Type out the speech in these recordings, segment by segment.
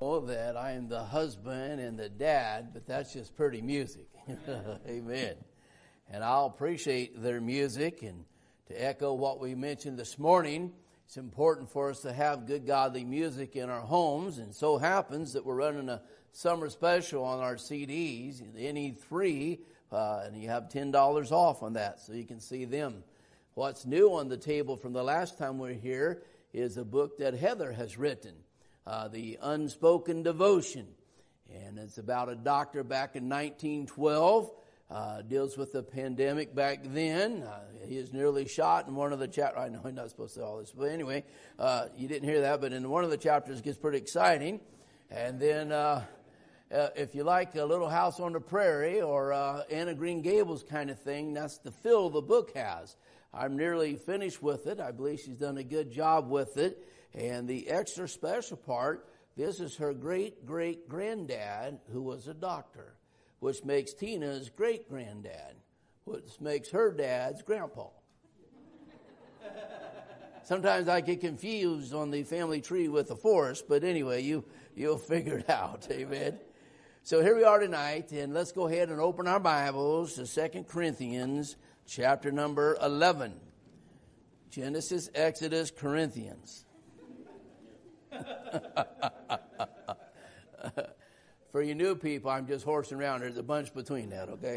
That I am the husband and the dad, but that's just pretty music. Amen. And I'll appreciate their music. And to echo what we mentioned this morning, it's important for us to have good godly music in our homes. And so happens that we're running a summer special on our CDs, any three, and you have $10 off on that, so you can see them. What's new on the table from the last time we were here is a book that Heather has written. The Unspoken Devotion. And it's about a doctor back in 1912. Deals with the pandemic back then. He is nearly shot in one of the chapters. I know I'm not supposed to say all this, but anyway, you didn't hear that, but in one of the chapters it gets pretty exciting. And then if you like a Little House on the Prairie or Anna Green Gables kind of thing, that's the feel the book has. I'm nearly finished with it. I believe she's done a good job with it. And the extra special part, this is her great-great-granddad who was a doctor, which makes Tina's great-granddad, which makes her dad's grandpa. Sometimes I get confused on the family tree with the forest, but anyway, you'll figure it out, amen. So here we are tonight, and let's go ahead and open our Bibles to 2 Corinthians chapter number 11. Genesis, Exodus, Corinthians. For you new people, I'm just horsing around. There's a bunch between that, okay?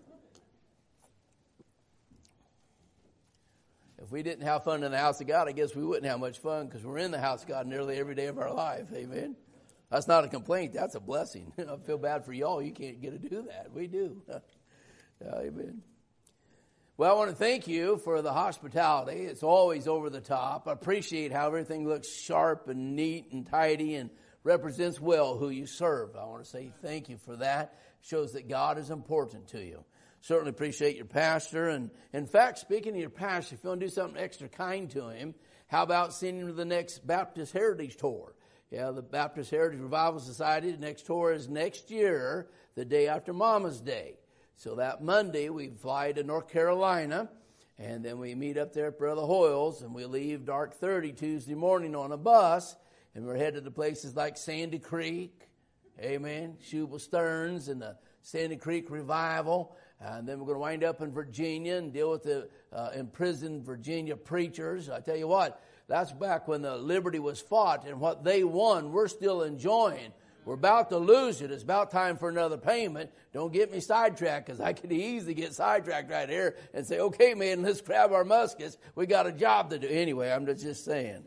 If we didn't have fun in the house of God, I guess we wouldn't have much fun because we're in the house of God nearly every day of our life. Amen? That's not a complaint. That's a blessing. I feel bad for y'all. You can't get to do that. We do. Amen. Well, I want to thank you for the hospitality. It's always over the top. I appreciate how everything looks sharp and neat and tidy and represents well who you serve. I want to say thank you for that. It shows that God is important to you. Certainly appreciate your pastor. And in fact, speaking of your pastor, if you want to do something extra kind to him, how about sending him to the next Baptist Heritage Tour? Yeah, the Baptist Heritage Revival Society, the next tour is next year, the day after Mama's Day. So that Monday, we fly to North Carolina, and then we meet up there at Brother Hoyle's, and we leave dark 30 Tuesday morning on a bus, and we're headed to places like Sandy Creek, amen, Shubal Stearns, and the Sandy Creek Revival, and then we're going to wind up in Virginia and deal with the imprisoned Virginia preachers. I tell you what, that's back when the liberty was fought, and what they won, we're still enjoying. We're about to lose it. It's about time for another payment. Don't get me sidetracked, because I could easily get sidetracked right here and say, okay, man, let's grab our muskets. We got a job to do. Anyway, I'm just saying.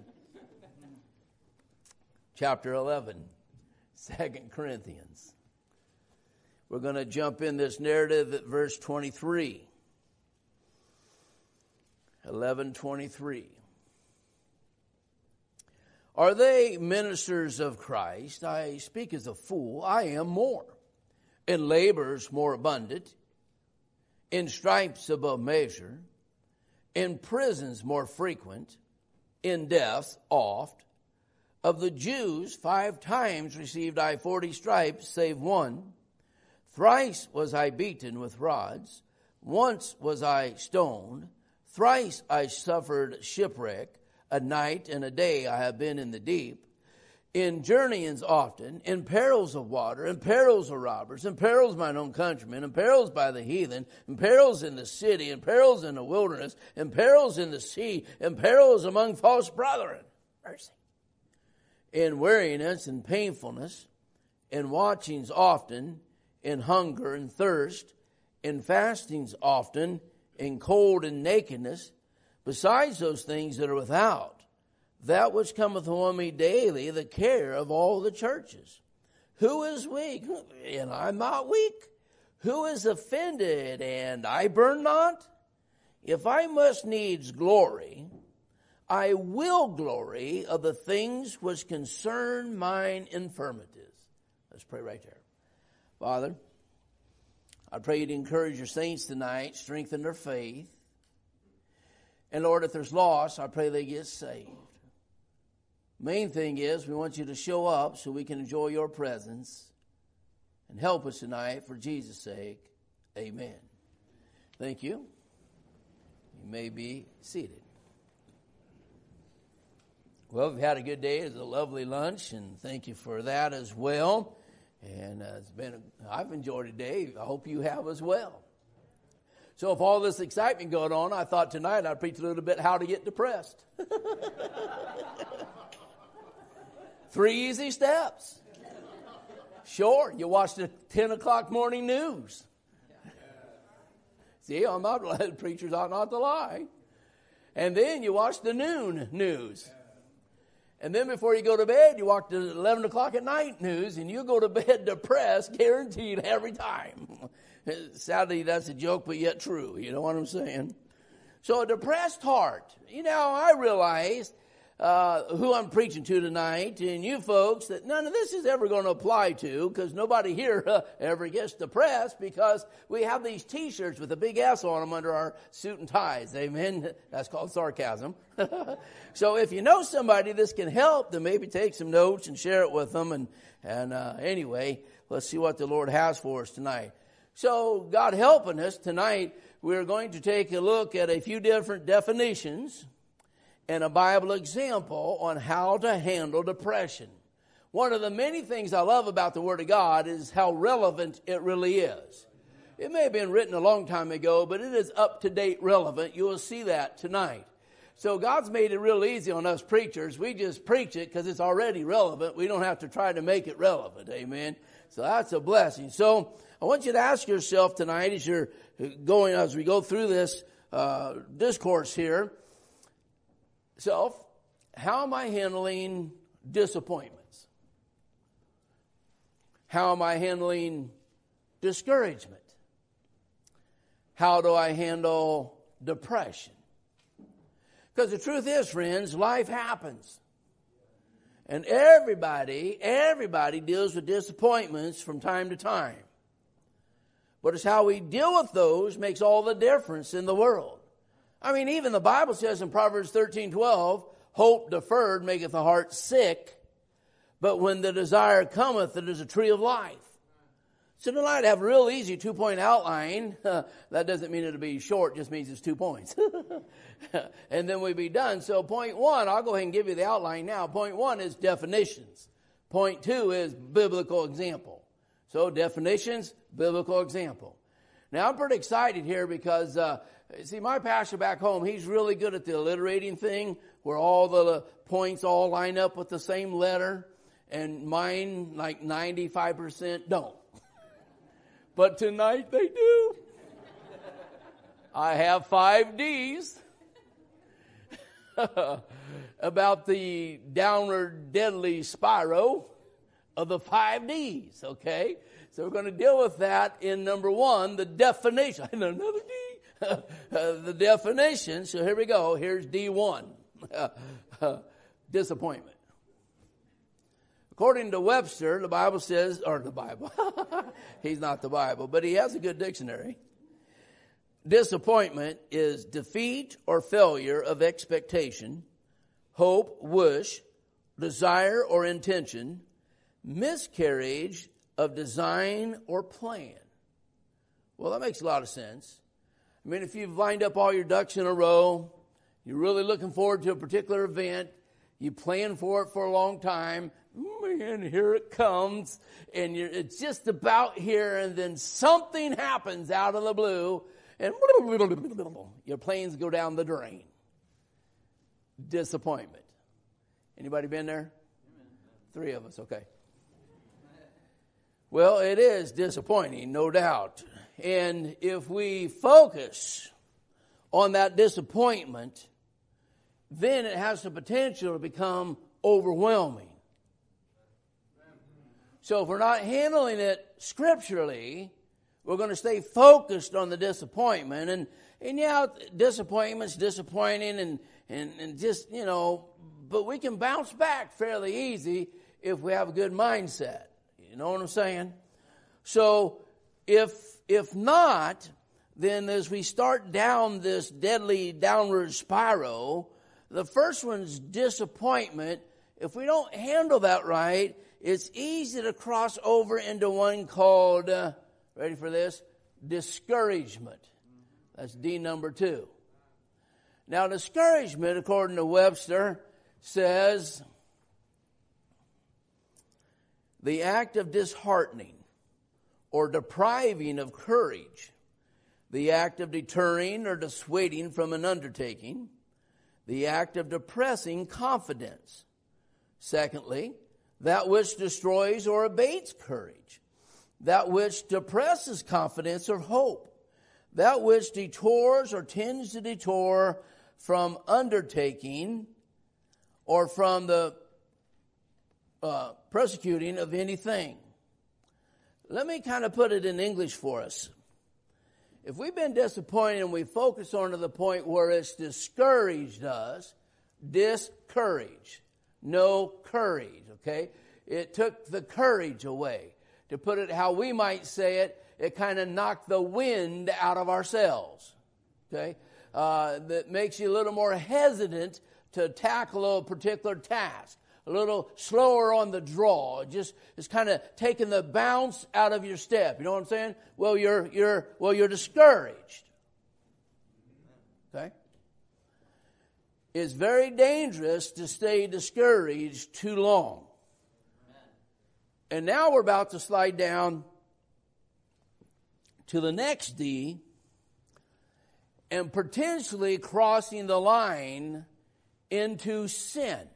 Chapter 11, 2 Corinthians. We're going to jump in this narrative at verse 23. 11:23. Are they ministers of Christ? I speak as a fool. I am more. In labors more abundant. In stripes above measure. In prisons more frequent. In deaths oft. Of the Jews 5 times received I 40 stripes, save one. Thrice was I beaten with rods. Once was I stoned. Thrice I suffered shipwreck. A night and a day I have been in the deep, in journeyings often, in perils of water, in perils of robbers, in perils of mine own countrymen, in perils by the heathen, in perils in the city, in perils in the wilderness, in perils in the sea, in perils among false brethren. Mercy. In weariness and painfulness, in watchings often, in hunger and thirst, in fastings often, in cold and nakedness, besides those things that are without, that which cometh on me daily, the care of all the churches. Who is weak? And I'm not weak. Who is offended? And I burn not? If I must needs glory, I will glory of the things which concern mine infirmities. Let's pray right there. Father, I pray you to encourage your saints tonight, strengthen their faith. And Lord, if there's loss, I pray they get saved. Main thing is we want you to show up so we can enjoy your presence and help us tonight for Jesus' sake. Amen. Thank you. You may be seated. Well, we've had a good day. It was a lovely lunch, and thank you for that as well. And I've enjoyed the day. I hope you have as well. So if all this excitement going on, I thought tonight I'd preach a little bit how to get depressed. 3 easy steps. Sure, you watch the 10 o'clock morning news. See, I'm not letting preachers ought not to lie. And then you watch the noon news. And then before you go to bed, you watch the 11 o'clock at night news, and you go to bed depressed, guaranteed every time. Sadly, that's a joke, but yet true. You know what I'm saying? So a depressed heart. You know, I realized who I'm preaching to tonight, and you folks, that none of this is ever going to apply to, because nobody here ever gets depressed, because we have these T-shirts with a big S on them under our suit and ties. Amen? That's called sarcasm. So if you know somebody this can help, then maybe take some notes and share it with them. And anyway, let's see what the Lord has for us tonight. So God helping us tonight, we're going to take a look at a few different definitions and a Bible example on how to handle depression. One of the many things I love about the Word of God is how relevant it really is. It may have been written a long time ago, but it is up-to-date relevant. You will see that tonight. So God's made it real easy on us preachers. We just preach it because it's already relevant. We don't have to try to make it relevant. Amen. So that's a blessing. So I want you to ask yourself tonight as we go through this discourse here, how am I handling disappointments? How am I handling discouragement? How do I handle depression? Because the truth is, friends, life happens. And everybody deals with disappointments from time to time. But it's how we deal with those makes all the difference in the world. I mean, even the Bible says in Proverbs 13:12, hope deferred maketh the heart sick, but when the desire cometh, it is a tree of life. So tonight I have a real easy 2-point outline. That doesn't mean it'll be short, just means it's 2 points. And then we'll be done. So point 1, I'll go ahead and give you the outline now. Point 1 is definitions. Point 2 is biblical example. So definitions, biblical example. Now I'm pretty excited here because, see, my pastor back home, he's really good at the alliterating thing, where all the points all line up with the same letter, and mine, like 95%, don't. But tonight they do. I have 5 D's about the downward deadly spiral of the 5 D's, okay? So we're going to deal with that in number 1, the definition. Another D. The definition. So here we go. Here's D1. Disappointment. According to Webster, the Bible says, or the Bible, he's not the Bible, but he has a good dictionary. Disappointment is defeat or failure of expectation, hope, wish, desire or intention, miscarriage of design or plan. Well, that makes a lot of sense. I mean, if you've lined up all your ducks in a row, you're really looking forward to a particular event, you plan for it for a long time, man, here it comes, and it's just about here, and then something happens out of the blue, and your plans go down the drain. Disappointment. Anybody been there? 3 of us, okay. Well, it is disappointing, no doubt. And if we focus on that disappointment, then it has the potential to become overwhelming. So if we're not handling it scripturally, we're going to stay focused on the disappointment. And yeah, disappointment's disappointing and just, you know, but we can bounce back fairly easy if we have a good mindset. You know what I'm saying? So if not, then as we start down this deadly downward spiral, the first one's disappointment. If we don't handle that right, it's easy to cross over into one called, ready for this? Discouragement. That's D number 2. Now, discouragement, according to Webster, says the act of disheartening or depriving of courage, the act of deterring or dissuading from an undertaking, the act of depressing confidence. Secondly, that which destroys or abates courage, that which depresses confidence or hope, that which detours or tends to detour from undertaking or from the persecuting of anything. Let me kind of put it in English for us. If we've been disappointed and we focus on to the point where it's discouraged us, discouraged, no courage, okay? It took the courage away. To put it how we might say it, it kind of knocked the wind out of ourselves, okay? That makes you a little more hesitant to tackle a particular task. A little slower on the draw. It's kind of taking the bounce out of your step. You know what I'm saying? Well, you're discouraged. Okay? It's very dangerous to stay discouraged too long. And now we're about to slide down to the next D and potentially crossing the line into sin.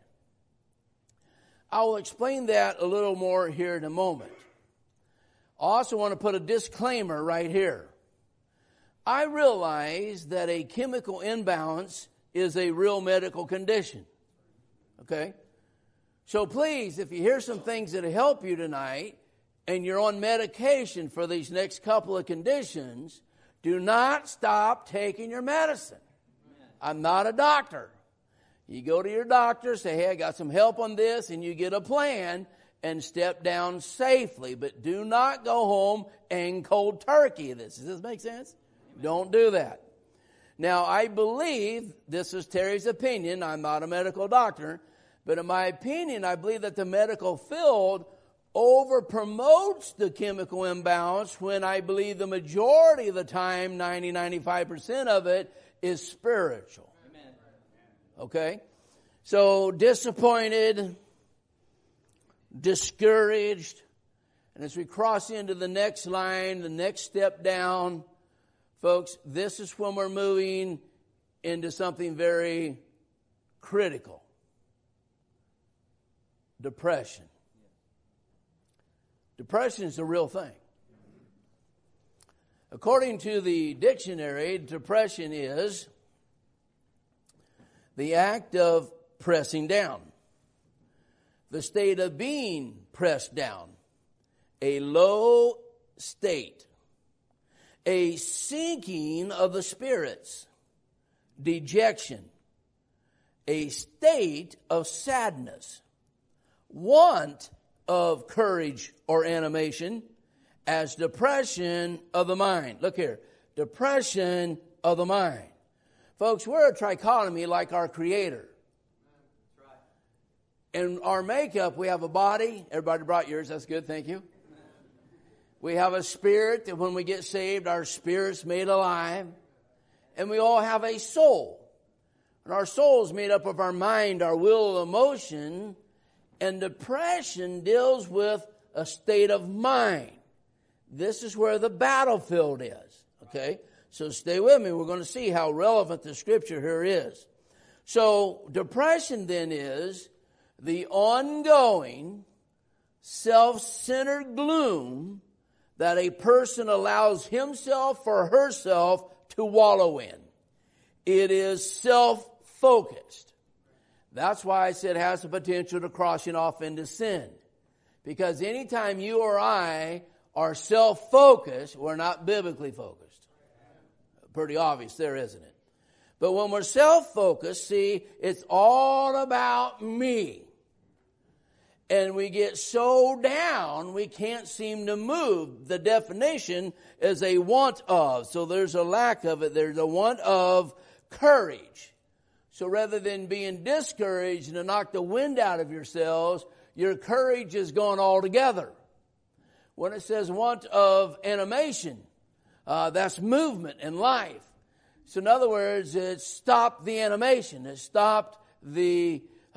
I will explain that a little more here in a moment. I also want to put a disclaimer right here. I realize that a chemical imbalance is a real medical condition. Okay? So please, if you hear some things that help you tonight, and you're on medication for these next couple of conditions, do not stop taking your medicine. I'm not a doctor. You go to your doctor, say, hey, I got some help on this, and you get a plan and step down safely. But do not go home and cold turkey this. Does this make sense? Don't do that. Now, I believe, this is Terry's opinion, I'm not a medical doctor, but in my opinion, I believe that the medical field over promotes the chemical imbalance when I believe the majority of the time, 90-95% of it, is spiritual. Okay? So disappointed, discouraged, and as we cross into the next line, the next step down, folks, this is when we're moving into something very critical. Depression. Depression is a real thing. According to the dictionary, depression is the act of pressing down, the state of being pressed down, a low state, a sinking of the spirits, dejection, a state of sadness, want of courage or animation, as depression of the mind. Look here, depression of the mind. Folks, we're a trichotomy like our Creator. In our makeup, we have a body. Everybody brought yours. That's good. Thank you. We have a spirit that when we get saved, our spirit's made alive. And we all have a soul. And our soul is made up of our mind, our will, emotion. And depression deals with a state of mind. This is where the battlefield is. Okay? So stay with me. We're going to see how relevant the scripture here is. So depression then is the ongoing self-centered gloom that a person allows himself or herself to wallow in. It is self-focused. That's why I said it has the potential to crossing off into sin. Because anytime you or I are self-focused, we're not biblically focused. Pretty obvious there, isn't it? But when we're self-focused, see, it's all about me. And we get so down, we can't seem to move. The definition is a want of. So there's a lack of it. There's a want of courage. So rather than being discouraged and to knock the wind out of yourselves, your courage is gone altogether. When it says want of animation, that's movement in life. So in other words, it stopped the animation. It stopped the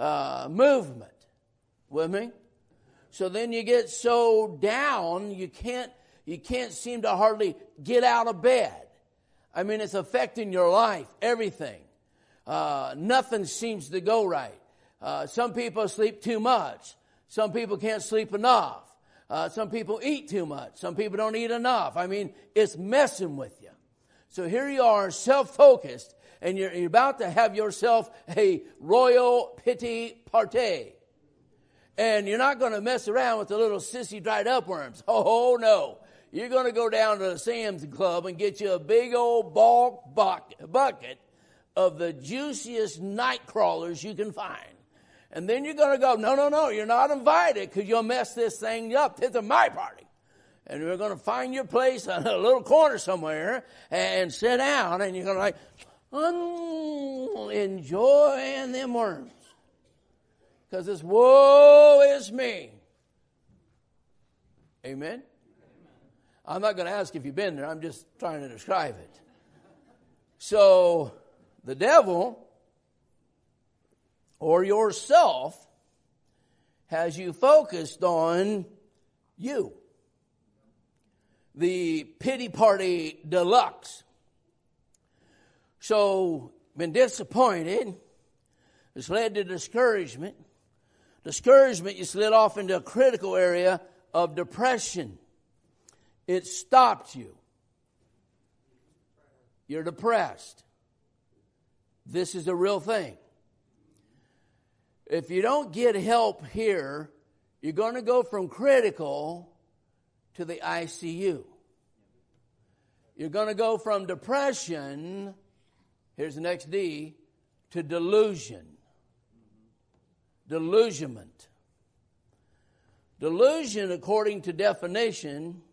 movement. With me? So then you get so down, you can't seem to hardly get out of bed. I mean, it's affecting your life, everything. Nothing seems to go right. Some people sleep too much. Some people can't sleep enough. Some people eat too much. Some people don't eat enough. I mean, it's messing with you. So here you are, self-focused, and you're about to have yourself a royal pity party. And you're not going to mess around with the little sissy dried up worms. Oh, no. You're going to go down to the Sam's Club and get you a big old bulk bucket of the juiciest night crawlers you can find. And then you're going to go, no, you're not invited because you'll mess this thing up. This is my party. And we're going to find your place on a little corner somewhere and sit down, and you're going to enjoy them worms. Because it's woe is me. Amen? I'm not going to ask if you've been there. I'm just trying to describe it. So the devil or yourself has you focused on you. The pity party deluxe. So been disappointed. It's led to discouragement. Discouragement, you slid off into a critical area of depression. It stopped you. You're depressed. This is a real thing. If you don't get help here, you're going to go from critical to the ICU. You're going to go from depression, here's the next D, to delusion. Delusionment. Delusion, according to definition,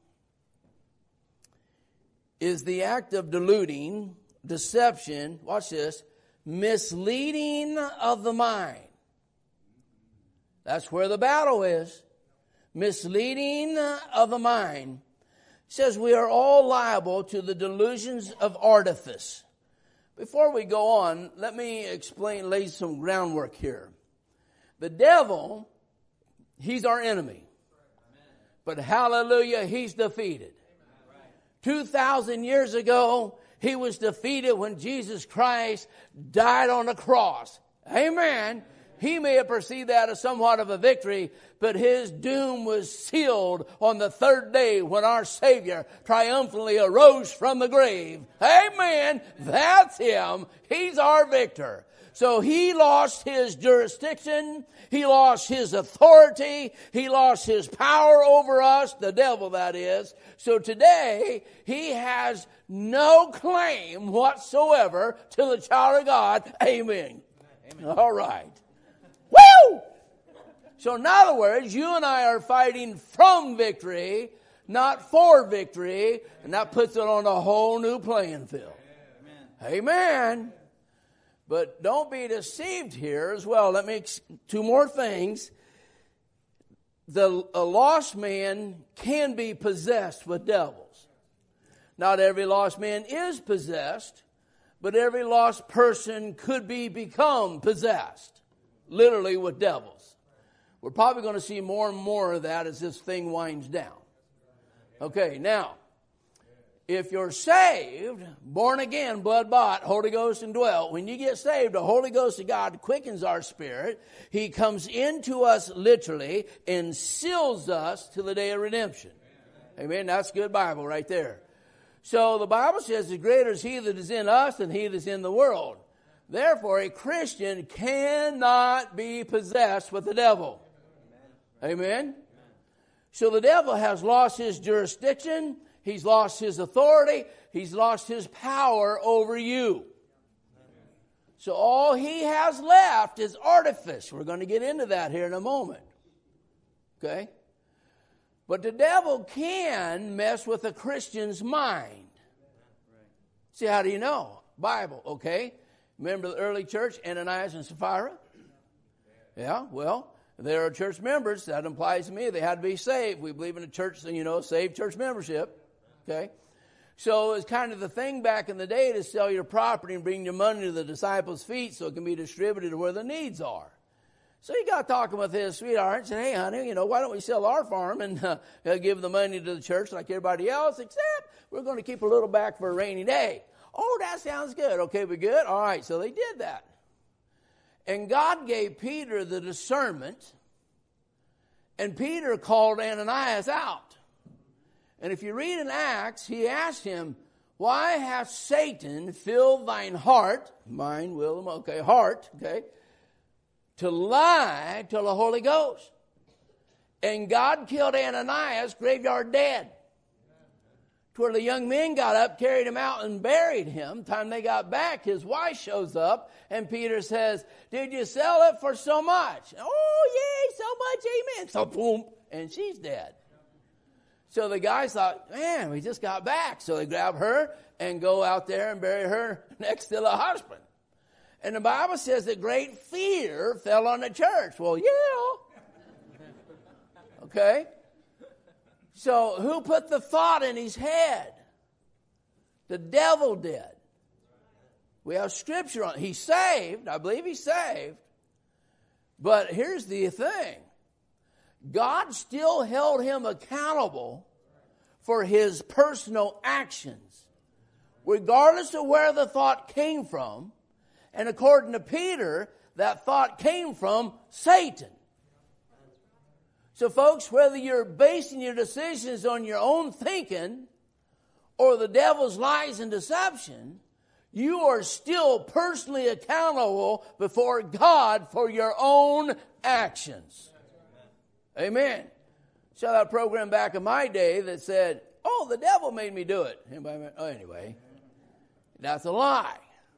is the act of deluding, deception, watch this, misleading of the mind. That's where the battle is. Misleading of the mind. It says we are all liable to the delusions of artifice. Before we go on, let me lay some groundwork here. The devil, he's our enemy. But hallelujah, he's defeated. 2,000 years ago, he was defeated when Jesus Christ died on the cross. Amen. He may have perceived that as somewhat of a victory, but his doom was sealed on the third day when our Savior triumphantly arose from the grave. Amen. That's him. He's our victor. So he lost his jurisdiction. He lost his authority. He lost his power over us, the devil that is. So today, he has no claim whatsoever to the child of God. Amen. Amen. All right. Woo! So in other words, you and I are fighting from victory, not for victory, and that puts it on a whole new playing field. Amen. Amen. But don't be deceived here as well. Let me, two more things. A lost man can be possessed with devils. Not every lost man is possessed, but every lost person could become possessed, literally with devils. We're probably going to see more and more of that as this thing winds down. Okay, now, if you're saved, born again, blood bought, Holy Ghost indwelt, when you get saved, the Holy Ghost of God quickens our spirit. He comes into us literally and seals us to the day of redemption. Amen. That's good Bible right there. So the Bible says, the greater is he that is in us than he that is in the world. Therefore, a Christian cannot be possessed with the devil. Amen. So the devil has lost his jurisdiction. He's lost his authority. He's lost his power over you. So all he has left is artifice. We're going to get into that here in a moment. Okay? But the devil can mess with a Christian's mind. See, how do you know? Bible, okay? Remember the early church, Ananias and Sapphira? Yeah, well, they are church members. That implies to me they had to be saved. We believe in a church, saved church membership. Okay? So it's kind of the thing back in the day to sell your property and bring your money to the disciples' feet so it can be distributed to where the needs are. So he got talking with his sweetheart and said, hey, honey, why don't we sell our farm and give the money to the church like everybody else, except we're going to keep a little back for a rainy day. Oh, that sounds good. Okay, we good? All right, so they did that. And God gave Peter the discernment, and Peter called Ananias out. And if you read in Acts, he asked him, why hath Satan filled thine heart, mind, will, okay, heart, okay, to lie to the Holy Ghost? And God killed Ananias, graveyard dead. To where the young men got up, carried him out, and buried him. Time they got back, his wife shows up, and Peter says, did you sell it for so much? Oh, yay, so much, amen. So boom, and she's dead. So the guys thought, man, we just got back. So they grab her and go out there and bury her next to the husband. And the Bible says that great fear fell on the church. Well, yeah. Okay. So who put the thought in his head? The devil did. We have scripture on it. He's saved. I believe he's saved. But here's the thing. God still held him accountable for his personal actions, regardless of where the thought came from. And according to Peter, that thought came from Satan. So folks, whether you're basing your decisions on your own thinking or the devil's lies and deception, you are still personally accountable before God for your own actions. Amen. Saw that program back in my day that said, oh, the devil made me do it. Anyway, that's a lie.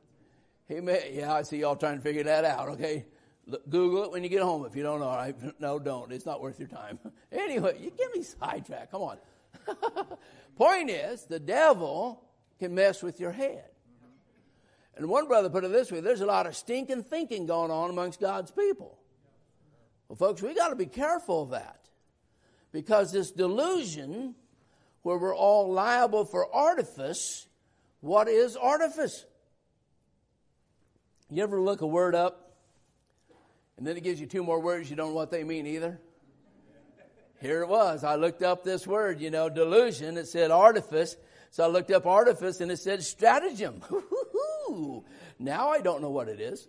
I see y'all trying to figure that out, okay? Google it when you get home if you don't know. All right? No, don't. It's not worth your time. Anyway, you get me sidetracked. Come on. Point is, the devil can mess with your head. And one brother put it this way, there's a lot of stinking thinking going on amongst God's people. Well, folks, we got to be careful of that. Because this delusion, where we're all liable for artifice, what is artifice? You ever look a word up, and then it gives you two more words, you don't know what they mean either? Here it was. I looked up this word, delusion. It said artifice. So I looked up artifice, and it said stratagem. Now I don't know what it is.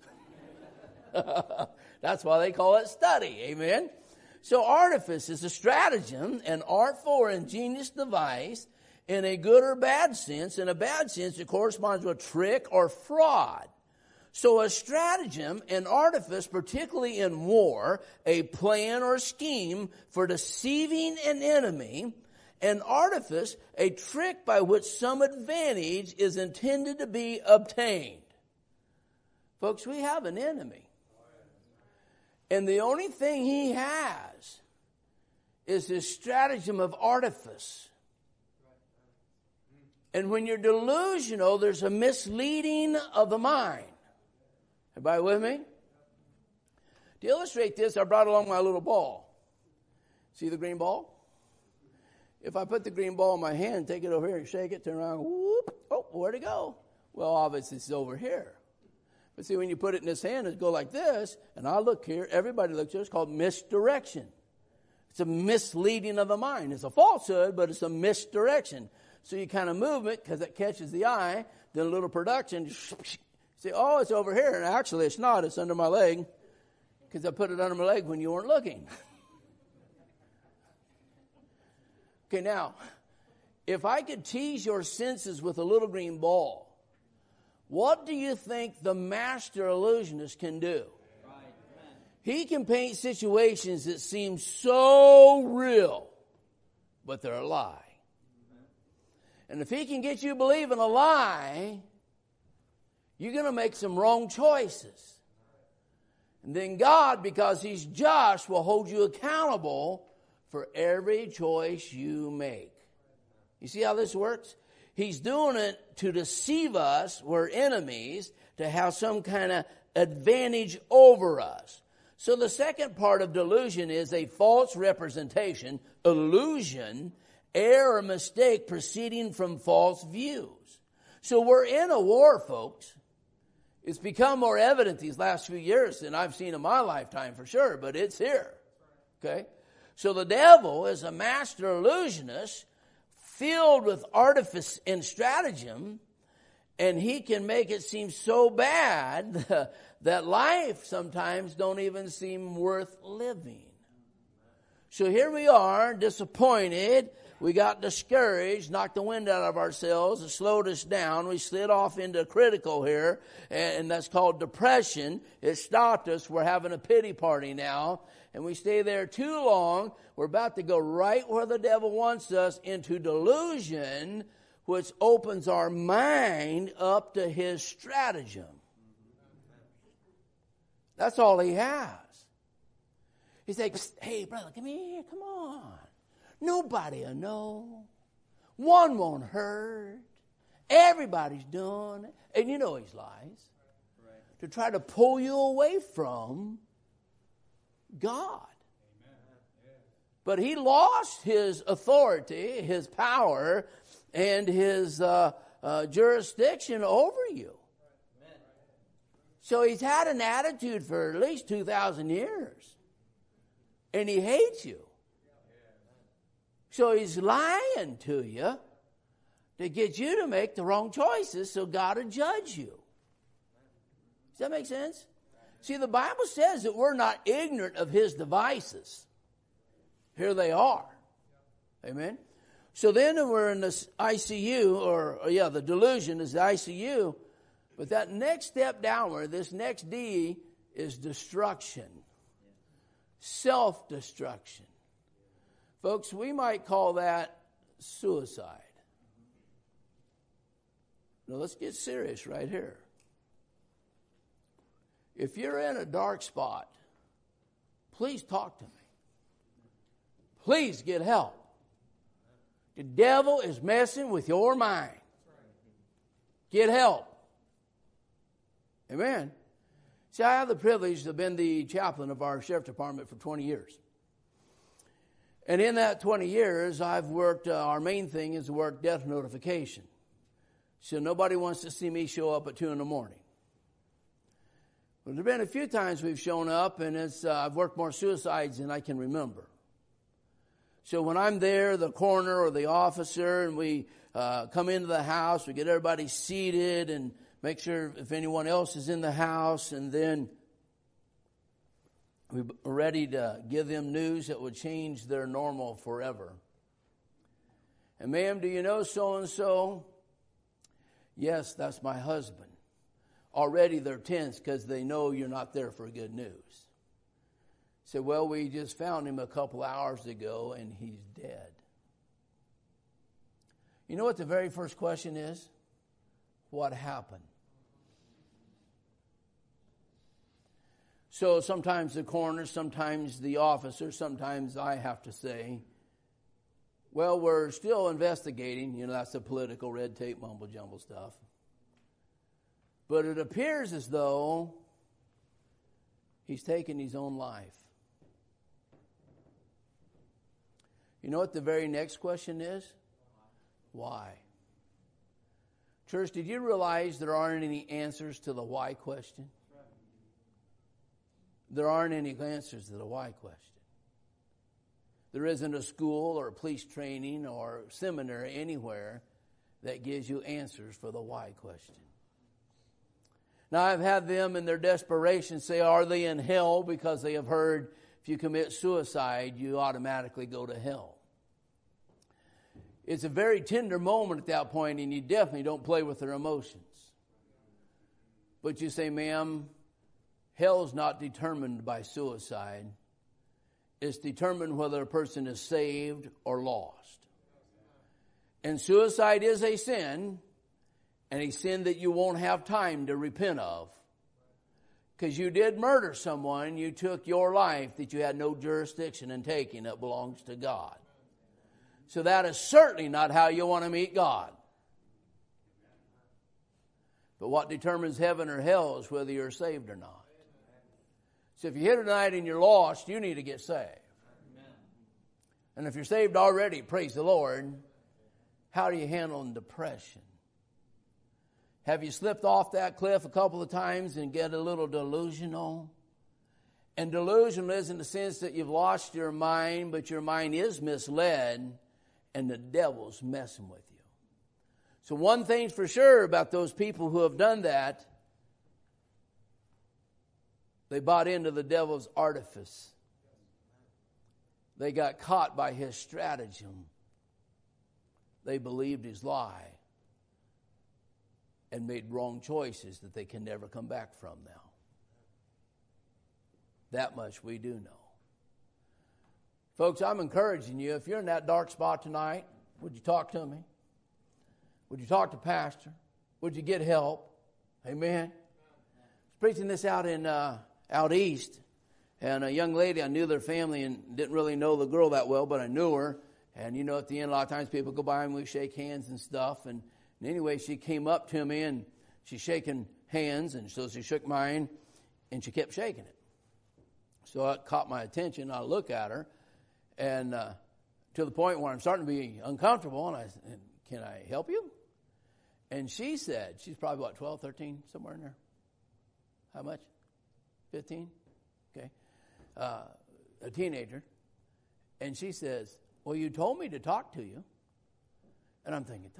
That's why they call it study. Amen. So artifice is a stratagem, an artful or ingenious device in a good or bad sense. In a bad sense, it corresponds to a trick or fraud. So a stratagem, an artifice, particularly in war, a plan or scheme for deceiving an enemy, an artifice, a trick by which some advantage is intended to be obtained. Folks, we have an enemy. And the only thing he has is this stratagem of artifice. And when you're delusional, there's a misleading of the mind. Everybody with me? To illustrate this, I brought along my little ball. See the green ball? If I put the green ball in my hand, take it over here and shake it, turn around, whoop, oh, where'd it go? Well, obviously it's over here. But see, when you put it in this hand, it go like this, and I look here, everybody looks here, it's called misdirection. It's a misleading of the mind. It's a falsehood, but it's a misdirection. So you kind of move it because it catches the eye, then a little production, say, oh, it's over here. And actually, it's not. It's under my leg because I put it under my leg when you weren't looking. Okay, now, if I could tease your senses with a little green ball, what do you think the master illusionist can do? He can paint situations that seem so real, but they're a lie. And if he can get you believing a lie, you're going to make some wrong choices. And then God, because he's just, will hold you accountable for every choice you make. You see how this works? He's doing it to deceive us. We're enemies, to have some kind of advantage over us. So the second part of delusion is a false representation, illusion, error or mistake proceeding from false views. So we're in a war, folks. It's become more evident these last few years than I've seen in my lifetime for sure, but it's here. Okay? So the devil is a master illusionist filled with artifice and stratagem, and he can make it seem so bad that life sometimes don't even seem worth living. So here we are, disappointed. We got discouraged, knocked the wind out of ourselves. It slowed us down. We slid off into critical here, and that's called depression. It stopped us. We're having a pity party now, and we stay there too long. We're about to go right where the devil wants us, into delusion, which opens our mind up to his stratagem. That's all he has. He's like, hey, brother, come here, come on. Nobody will know. One won't hurt. Everybody's doing it. And you know his lies. To try to pull you away from God. But he lost his authority, his power, and his jurisdiction over you. So he's had an attitude for at least 2,000 years. And he hates you. So he's lying to you to get you to make the wrong choices so God will judge you. Does that make sense? See, the Bible says that we're not ignorant of his devices. Here they are. Amen? So then we're in this ICU, the delusion is the ICU. But that next step downward, this next D, is destruction. Self-destruction. Folks, we might call that suicide. Now let's get serious right here. If you're in a dark spot, please talk to me. Please get help. The devil is messing with your mind. Get help. Amen. See, I have the privilege to have been the chaplain of our sheriff department for 20 years. And in that 20 years, I've worked, our main thing is to work death notification. So nobody wants to see me show up at 2 a.m. But there have been a few times we've shown up, and I've worked more suicides than I can remember. So when I'm there, the coroner or the officer, and we come into the house, we get everybody seated and make sure if anyone else is in the house, and then we're ready to give them news that would change their normal forever. And ma'am, do you know so-and-so? Yes, that's my husband. Already they're tense because they know you're not there for good news. Say, well, we just found him a couple hours ago and he's dead. You know what the very first question is? What happened? So sometimes the coroner, sometimes the officer, sometimes I have to say, well, we're still investigating. You know, that's the political red tape mumble jumble stuff. But it appears as though he's taken his own life. You know what the very next question is? Why? Church, did you realize there aren't any answers to the why question? There aren't any answers to the why question. There isn't a school or police training or seminary anywhere that gives you answers for the why question. Now, I've had them in their desperation say, are they in hell? Because they have heard if you commit suicide, you automatically go to hell. It's a very tender moment at that point, and you definitely don't play with their emotions. But you say, ma'am, hell is not determined by suicide. It's determined whether a person is saved or lost. And suicide is a sin, and a sin that you won't have time to repent of. Because you did murder someone, you took your life that you had no jurisdiction in taking that belongs to God. So that is certainly not how you want to meet God. But what determines heaven or hell is whether you're saved or not. So if you're here tonight and you're lost, you need to get saved. And if you're saved already, praise the Lord. How do you handle depression? Have you slipped off that cliff a couple of times and get a little delusional? And delusional is in the sense that you've lost your mind, but your mind is misled, and the devil's messing with you. So one thing's for sure about those people who have done that, they bought into the devil's artifice. They got caught by his stratagem. They believed his lie and made wrong choices that they can never come back from now. That much we do know. Folks, I'm encouraging you, if you're in that dark spot tonight, would you talk to me? Would you talk to Pastor? Would you get help? Amen. I was preaching this out east, and a young lady, I knew their family and didn't really know the girl that well, but I knew her. And you know, at the end, a lot of times people go by and we shake hands and stuff. And anyway, she came up to me and she's shaking hands, and so she shook mine, and she kept shaking it. So it caught my attention. I look at her, and to the point where I'm starting to be uncomfortable, and I said, "Can I help you?" And she said, she's probably, 12, 13, somewhere in there. How much? 15? Okay. A teenager. And she says, "Well, you told me to talk to you." And I'm thinking,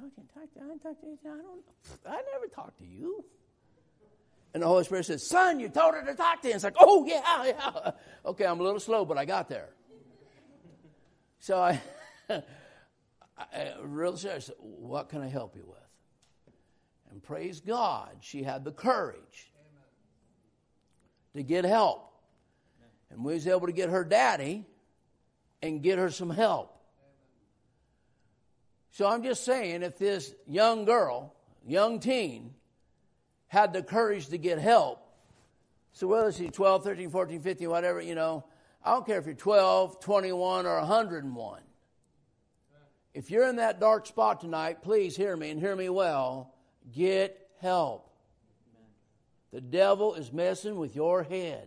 I never talked to you. And the Holy Spirit says, "Son, you told her to talk to you." And it's like, "Oh, yeah. Okay, I'm a little slow, but I got there." So I really serious, "What can I help you with?" And praise God, she had the courage to get help. And we was able to get her daddy and get her some help. So I'm just saying, if this young girl, young teen, had the courage to get help, so whether she's 12, 13, 14, 15, whatever, I don't care if you're 12, 21, or 101. If you're in that dark spot tonight, please hear me and hear me well. Get help. The devil is messing with your head.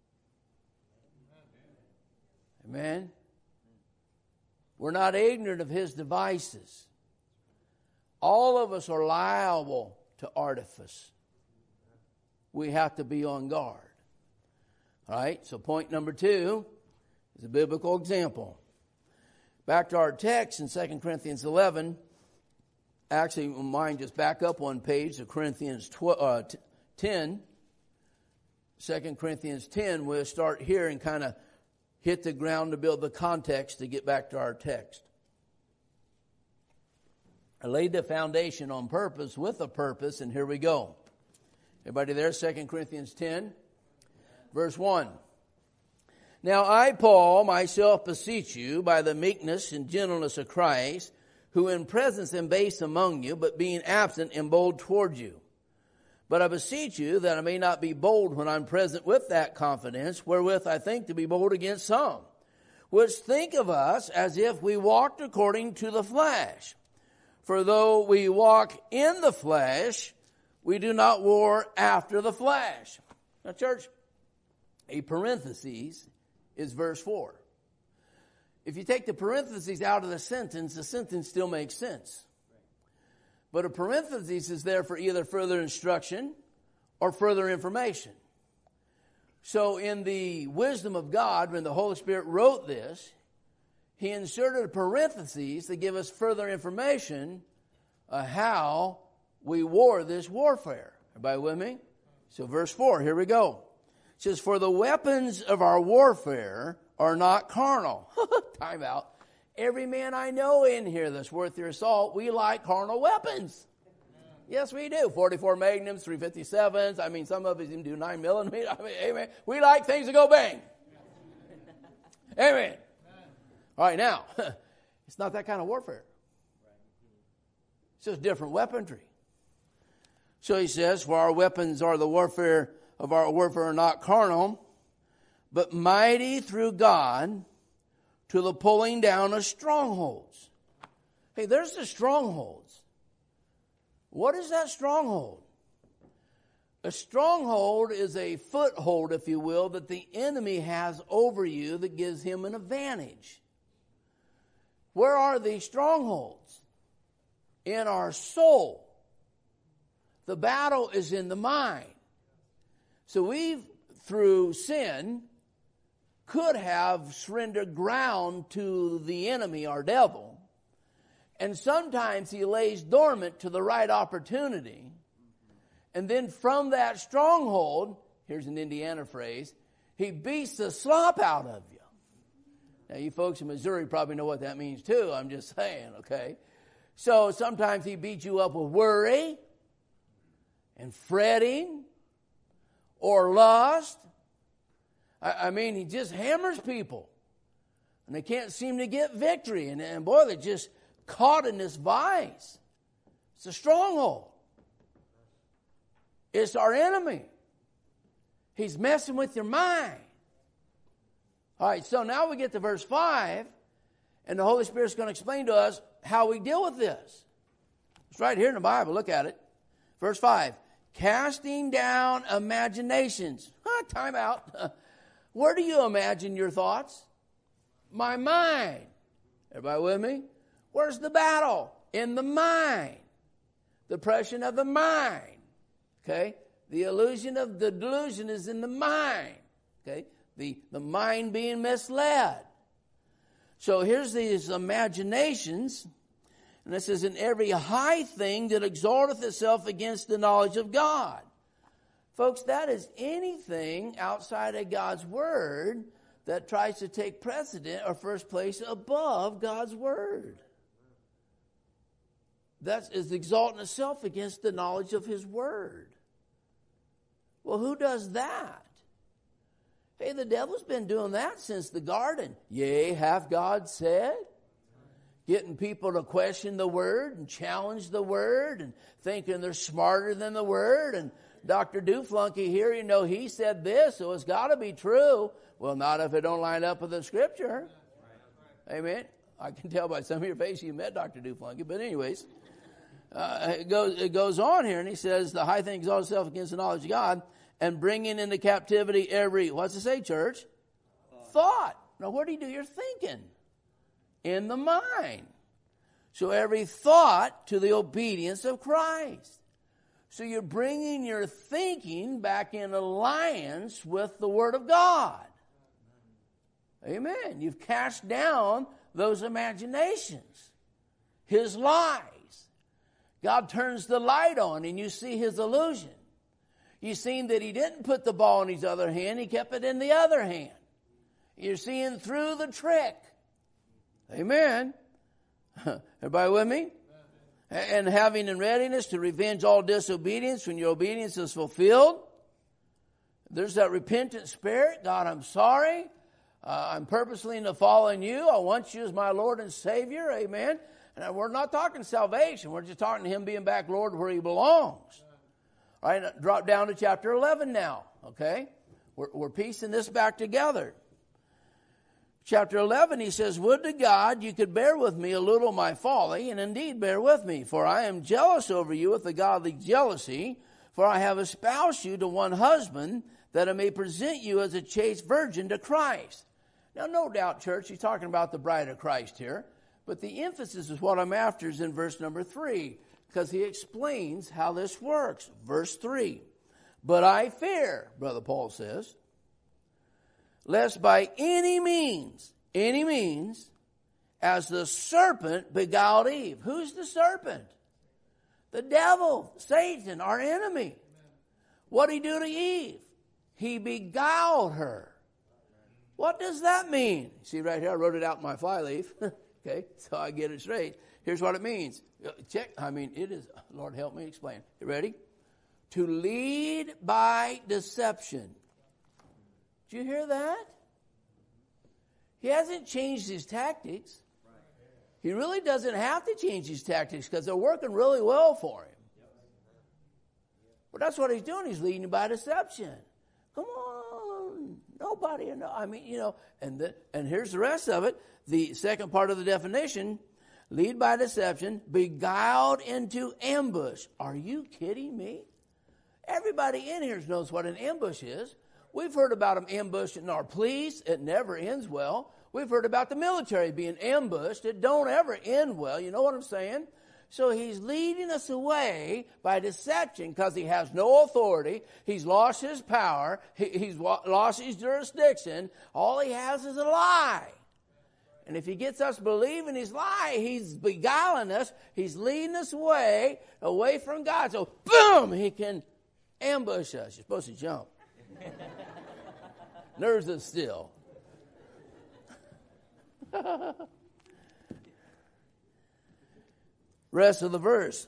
Amen. We're not ignorant of his devices. All of us are liable to artifice. We have to be on guard. All right, so point number 2 is a biblical example. Back to our text in 2 Corinthians 11. Actually, mine just back up one page to Corinthians 10. 2 Corinthians 10, we'll start here and kind of hit the ground to build the context to get back to our text. I laid the foundation on purpose with a purpose, and here we go. Everybody there? 2 Corinthians 10, verse 1. "Now I, Paul, myself beseech you by the meekness and gentleness of Christ, who in presence am base among you, but being absent am bold toward you. But I beseech you that I may not be bold when I'm present with that confidence, wherewith I think to be bold against some, which think of us as if we walked according to the flesh. For though we walk in the flesh, we do not war after the flesh." Now, church, a parenthesis is verse 4. If you take the parentheses out of the sentence still makes sense. But a parenthesis is there for either further instruction or further information. So in the wisdom of God, when the Holy Spirit wrote this, he inserted a parenthesis to give us further information of how we war this warfare. Everybody with me? So verse 4, here we go. It says, "For the weapons of our warfare are not carnal." Time out. Every man I know in here that's worth your salt, we like carnal weapons. Yes, we do. 44 Magnums, 357s. I mean, some of us even do 9 millimeter. I mean, amen. We like things that go bang. Amen. All right, now, it's not that kind of warfare. It's just different weaponry. So he says, "For our weapons are the warfare of our warfare are not carnal, but mighty through God to the pulling down of strongholds." Hey, there's the strongholds. What is that stronghold? A stronghold is a foothold, if you will, that the enemy has over you that gives him an advantage. Where are these strongholds? In our soul. The battle is in the mind. So we've, through sin, could have surrendered ground to the enemy, our devil. And sometimes he lays dormant to the right opportunity. And then from that stronghold, here's an Indiana phrase, he beats the slop out of you. Now, you folks in Missouri probably know what that means too. I'm just saying, okay? So sometimes he beats you up with worry and fretting or lust. I mean, he just hammers people. And they can't seem to get victory. And boy, they're just caught in this vice. It's a stronghold. It's our enemy. He's messing with your mind. All right, so now we get to verse 5, and the Holy Spirit's going to explain to us how we deal with this. It's right here in the Bible. Look at it. Verse 5, casting down imaginations. Time out. Where do you imagine your thoughts? My mind. Everybody with me? Where's the battle? In the mind. The oppression of the mind. Okay? The illusion of the delusion is in the mind. Okay? The mind being misled. So here's these imaginations. And it says, in every high thing that exalteth itself against the knowledge of God. Folks, that is anything outside of God's Word that tries to take precedent or first place above God's Word. That is exalting itself against the knowledge of His Word. Well, who does that? Hey, the devil's been doing that since the garden. Yea, hath God said? Getting people to question the Word and challenge the Word and thinking they're smarter than the Word. And Dr. Duflunky here, he said this, so it's got to be true. Well, not if it don't line up with the Scripture. Amen. I can tell by some of your faces you met Dr. Duflunky. But anyways, it goes on here, and he says, the high thing exalts itself against the knowledge of God, and bringing into captivity every, what's it say, church? Thought. Now, where do you do your thinking? In the mind. So every thought to the obedience of Christ. So you're bringing your thinking back in alliance with the Word of God. Amen. You've cast down those imaginations, His lies. God turns the light on and you see His illusion. You've seen that He didn't put the ball in His other hand, He kept it in the other hand. You're seeing through the trick. Amen. Everybody with me? And having in readiness to revenge all disobedience when your obedience is fulfilled. There's that repentant spirit. God, I'm sorry. I'm purposely into following you. I want you as my Lord and Savior. Amen. And we're not talking salvation. We're just talking to Him being back, Lord, where He belongs. All right, drop down to chapter 11 now. Okay? We're piecing this back together. Chapter 11, he says, would to God you could bear with me a little my folly, and indeed bear with me, for I am jealous over you with a godly jealousy, for I have espoused you to one husband, that I may present you as a chaste virgin to Christ. Now, no doubt, church, he's talking about the bride of Christ here, but the emphasis is what I'm after is in verse number 3, because he explains how this works. Verse 3, but I fear, Brother Paul says, lest by any means, as the serpent beguiled Eve. Who's the serpent? The devil, Satan, our enemy. What did he do to Eve? He beguiled her. What does that mean? See right here, I wrote it out in my flyleaf. Okay, so I get it straight. Here's what it means. Check, it is, Lord help me explain. You ready? To lead by deception. Did you hear that? He hasn't changed his tactics. He really doesn't have to change his tactics because they're working really well for him. But that's what he's doing. He's leading you by deception. Come on. Nobody, and here's the rest of it. The second part of the definition, lead by deception, beguiled into ambush. Are you kidding me? Everybody in here knows what an ambush is. We've heard about them ambushing our police. It never ends well. We've heard about the military being ambushed. It don't ever end well. You know what I'm saying? So he's leading us away by deception because he has no authority. He's lost his power. He's lost his jurisdiction. All he has is a lie. And if he gets us believing his lie, he's beguiling us. He's leading us away from God. So, boom, he can ambush us. You're supposed to jump. Nerves are still. Rest of the verse.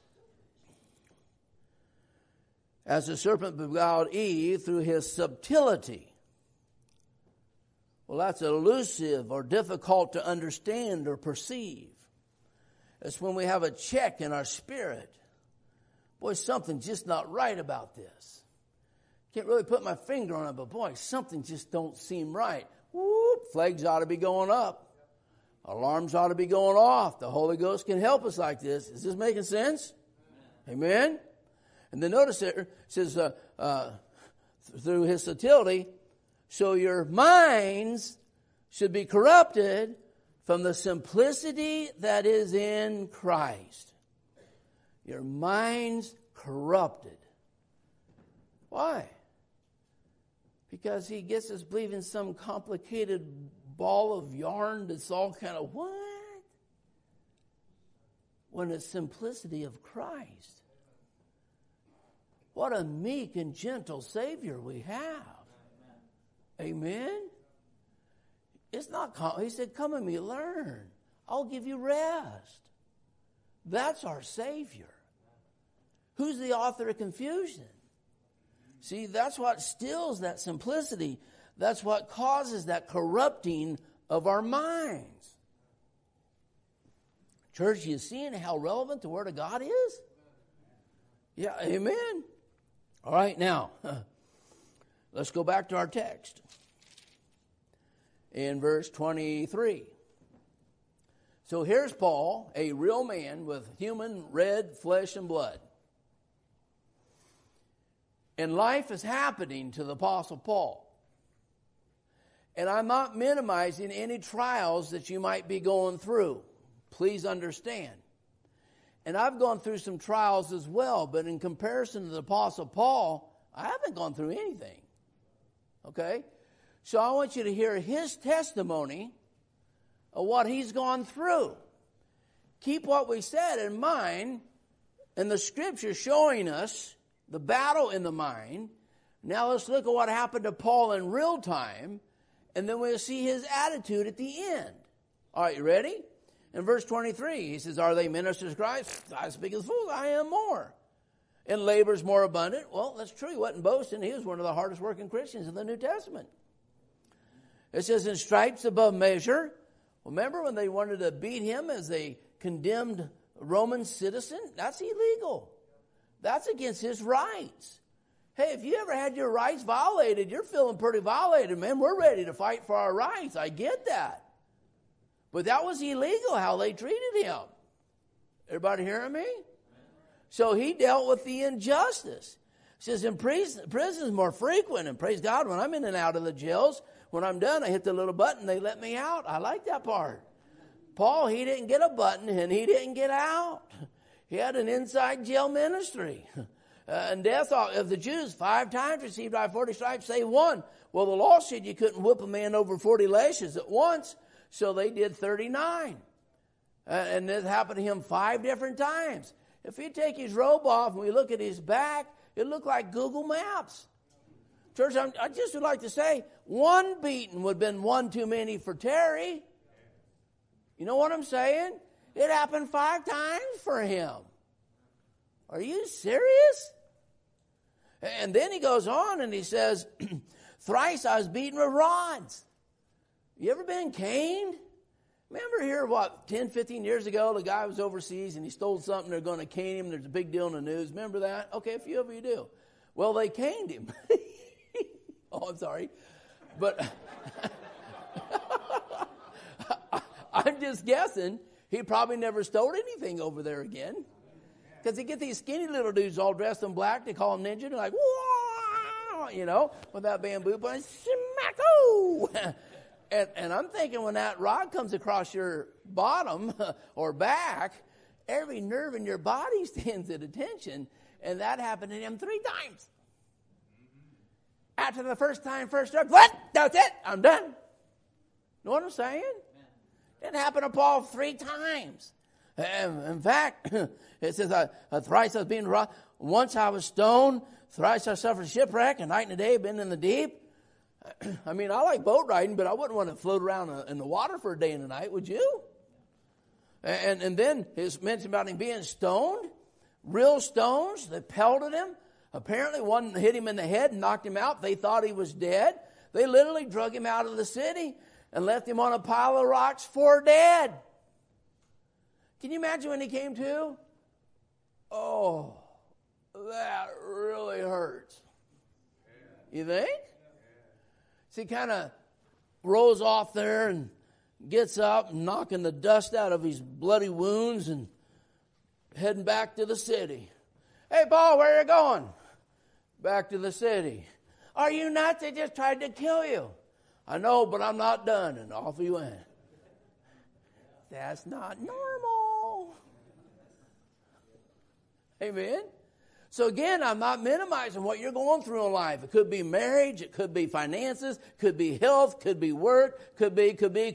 As the serpent beguiled Eve through his subtlety. Well, that's elusive or difficult to understand or perceive. It's when we have a check in our spirit. Boy, something's just not right about this. Can't really put my finger on it, but boy, something just don't seem right. Whoop, flags ought to be going up. Alarms ought to be going off. The Holy Ghost can help us like this. Is this making sense? Amen? And then notice it says, through his subtlety, so your minds should be corrupted from the simplicity that is in Christ. Your minds corrupted. Why? Because he gets us believing some complicated ball of yarn that's all kind of what? When it's simplicity of Christ. What a meek and gentle Savior we have. Amen? It's not, he said, come and me, learn. I'll give you rest. That's our Savior. Who's the author of confusion? See, that's what stills that simplicity. That's what causes that corrupting of our minds. Church, you seeing how relevant the Word of God is? Yeah, amen. All right, now, let's go back to our text. In verse 23. So here's Paul, a real man with human red flesh and blood. And life is happening to the Apostle Paul. And I'm not minimizing any trials that you might be going through. Please understand. And I've gone through some trials as well, but in comparison to the Apostle Paul, I haven't gone through anything. Okay? So I want you to hear his testimony of what he's gone through. Keep what we said in mind, and the Scripture showing us the battle in the mind. Now let's look at what happened to Paul in real time, and then we'll see his attitude at the end. All right, you ready? In verse 23, he says, are they ministers of Christ? I speak as fools, I am more. And labors more abundant. Well, that's true. He wasn't boasting. He was one of the hardest working Christians in the New Testament. It says, in stripes above measure. Remember when they wanted to beat him as a condemned Roman citizen? That's illegal. That's against his rights. Hey, if you ever had your rights violated, you're feeling pretty violated, man. We're ready to fight for our rights. I get that. But that was illegal how they treated him. Everybody hearing me? So he dealt with the injustice. It says in prisons more frequent. And praise God, when I'm in and out of the jails, when I'm done, I hit the little button, they let me out. I like that part. Paul, he didn't get a button and he didn't get out. He had an inside jail ministry. And death of the Jews 5 times received by 40 stripes, save one. Well, the law said you couldn't whip a man over 40 lashes at once, so they did 39. And this happened to him 5 different times. If you take his robe off and we look at his back, it looked like Google Maps. Church, I just would like to say, one beating would have been one too many for Terry. You know what I'm saying? It happened 5 times for him. Are you serious? And then he goes on and he says, thrice I was beaten with rods. You ever been caned? Remember here, 10, 15 years ago, the guy was overseas and he stole something. They're going to cane him. There's a big deal in the news. Remember that? Okay, a few of you do. Well, they caned him. Oh, I'm sorry. But I'm just guessing he probably never stole anything over there again. Because they get these skinny little dudes all dressed in black. They call them ninja. They're like, whoa, you know, with that bamboo. But smack-o! And I'm thinking when that rod comes across your bottom or back, every nerve in your body stands at attention. And that happened to him 3 times. After the first time, first drug, what? That's it. I'm done. Know what I'm saying? It happened to Paul 3 times. In fact, it says, thrice I was being robbed. Once I was stoned. Thrice I suffered shipwreck. A night and a day been in the deep. I mean, I like boat riding, but I wouldn't want to float around in the water for a day and a night, would you? And then it's mentioned about him being stoned. Real stones that pelted him. Apparently one hit him in the head and knocked him out. They thought he was dead. They literally drug him out of the city and left him on a pile of rocks for dead. Can you imagine when he came to? Oh, that really hurts. You think? So he kind of rolls off there and gets up and knocking the dust out of his bloody wounds and heading back to the city. Hey, Paul, where are you going? Back to the city. Are you nuts? They just tried to kill you. I know, but I'm not done. And off he went. That's not normal. Amen? So again, I'm not minimizing what you're going through in life. It could be marriage. It could be finances. Could be health. Could be work. Could be.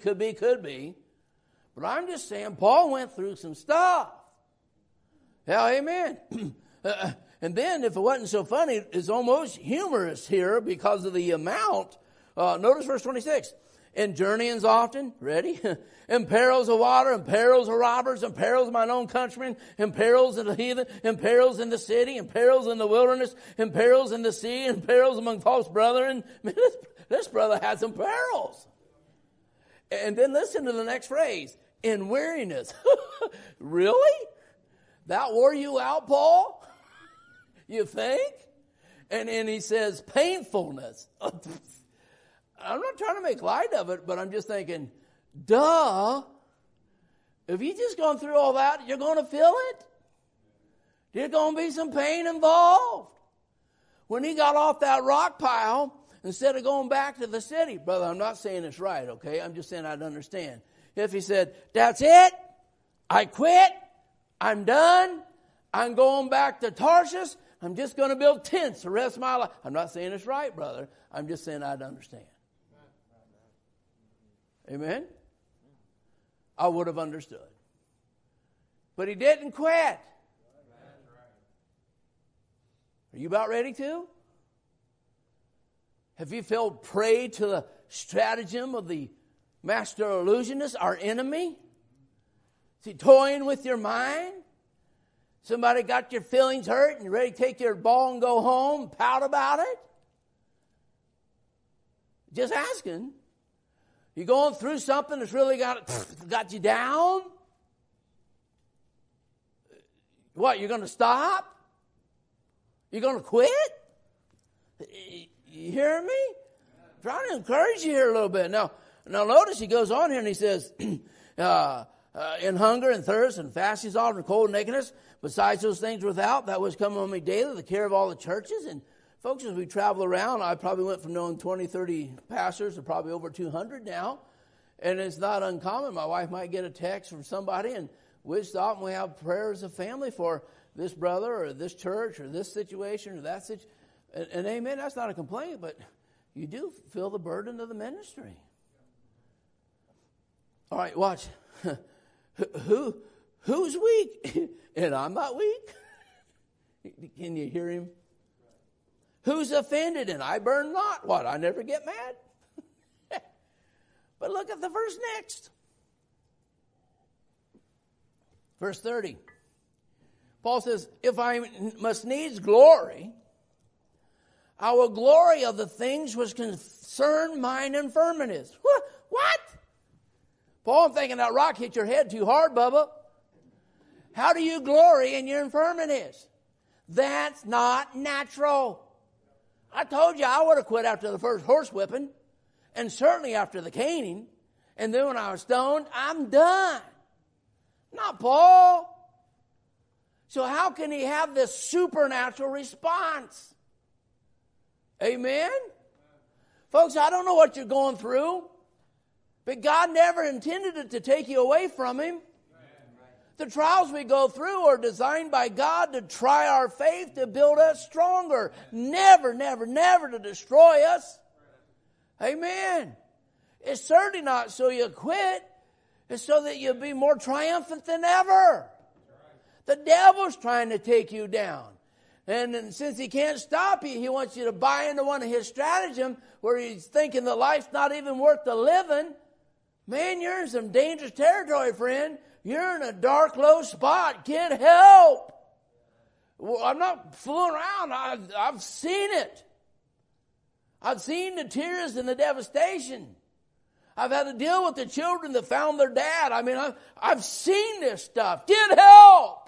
But I'm just saying Paul went through some stuff. Hell, amen. And then, if it wasn't so funny, it's almost humorous here because of the amount. Notice verse 26. In journeyings often, ready? In perils of water, in perils of robbers, in perils of mine own countrymen, in perils of the heathen, in perils in the city, in perils in the wilderness, in perils in the sea, in perils among false brethren. Man, this brother had some perils. And then listen to the next phrase. In weariness. Really? That wore you out, Paul? You think? And then he says painfulness. I'm not trying to make light of it, but I'm just thinking, duh. If you just gone through all that, you're going to feel it. There's going to be some pain involved. When he got off that rock pile, instead of going back to the city, brother, I'm not saying it's right, okay? I'm just saying I'd understand. If he said, that's it, I quit, I'm done, I'm going back to Tarshish, I'm just going to build tents the rest of my life. I'm not saying it's right, brother. I'm just saying I'd understand. Amen? I would have understood. But he didn't quit. Are you about ready to? Have you fell prey to the stratagem of the master illusionist, our enemy? Is he toying with your mind? Somebody got your feelings hurt and you're ready to take your ball and go home, pout about it? Just asking. You going through something that's really got you down? What, you're going to stop? You're going to quit? You hear me? I'm trying to encourage you here a little bit. Now notice he goes on here and he says, in hunger and thirst and fastings often and cold and nakedness, besides those things without, that was coming on me daily, the care of all the churches. And folks, as we travel around, I probably went from knowing 20, 30 pastors to probably over 200 now. And it's not uncommon. My wife might get a text from somebody, and we stop and we have prayer as a family for this brother or this church or this situation or that situation. And amen, that's not a complaint, but you do feel the burden of the ministry. All right, watch. Who's weak? And I'm not weak. Can you hear him? Who's offended? And I burn not. What? I never get mad. But look at the verse next. Verse 30. Paul says, if I must needs glory, I will glory of the things which concern mine infirmities. What? Paul, I'm thinking that rock hit your head too hard, Bubba. How do you glory in your infirmities? That's not natural. I told you I would have quit after the first horse whipping, and certainly after the caning. And then when I was stoned, I'm done. Not Paul. So how can he have this supernatural response? Amen? Folks, I don't know what you're going through, but God never intended it to take you away from him. The trials we go through are designed by God to try our faith, to build us stronger. Never, never, never to destroy us. Amen. It's certainly not so you quit. It's so that you'll be more triumphant than ever. The devil's trying to take you down. And since he can't stop you, he wants you to buy into one of his stratagems where he's thinking that life's not even worth the living. Man, you're in some dangerous territory, friend. You're in a dark, low spot. Get help. Well, I'm not fooling around. I've seen it. I've seen the tears and the devastation. I've had to deal with the children that found their dad. I mean, I've seen this stuff. Get help.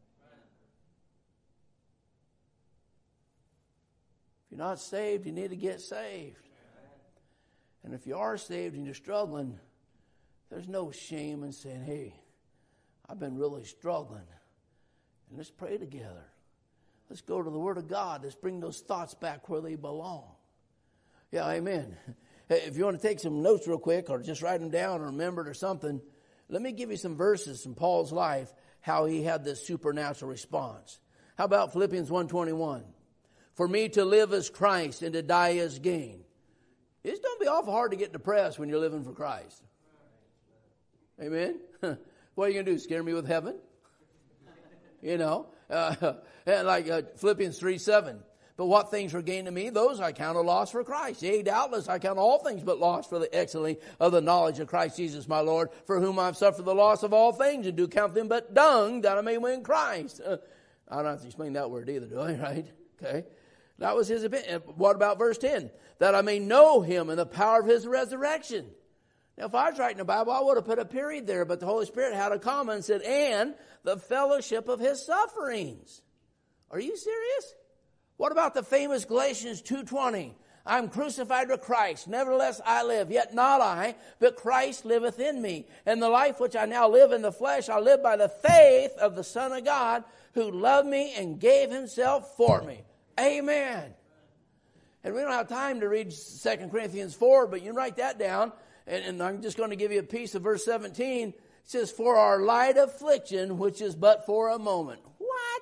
If you're not saved, you need to get saved. And if you are saved and you're struggling, there's no shame in saying, hey, I've been really struggling. And let's pray together. Let's go to the Word of God. Let's bring those thoughts back where they belong. Yeah, amen. Hey, if you want to take some notes real quick or just write them down or remember it or something, let me give you some verses from Paul's life, how he had this supernatural response. How about Philippians 1:21? For me to live as Christ and to die as gain. It's going to be awful hard to get depressed when you're living for Christ. Amen? What are you going to do, scare me with heaven? You know, and like Philippians 3:7. But what things were gained to me, those I count a loss for Christ. Yea, doubtless I count all things but loss for the excellency of the knowledge of Christ Jesus my Lord, for whom I've suffered the loss of all things, and do count them but dung, that I may win Christ. I don't have to explain that word either, do I? Right? Okay. That was his opinion. What about verse 10? That I may know him and the power of his resurrection. Now, if I was writing the Bible, I would have put a period there, but the Holy Spirit had a comma and said, and the fellowship of his sufferings. Are you serious? What about the famous Galatians 2:20? I'm crucified with Christ. Nevertheless I live, yet not I, but Christ liveth in me. And the life which I now live in the flesh, I live by the faith of the Son of God, who loved me and gave himself for me. Amen. And we don't have time to read 2 Corinthians 4, but you can write that down. And I'm just going to give you a piece of verse 17. It says, for our light affliction, which is but for a moment. What?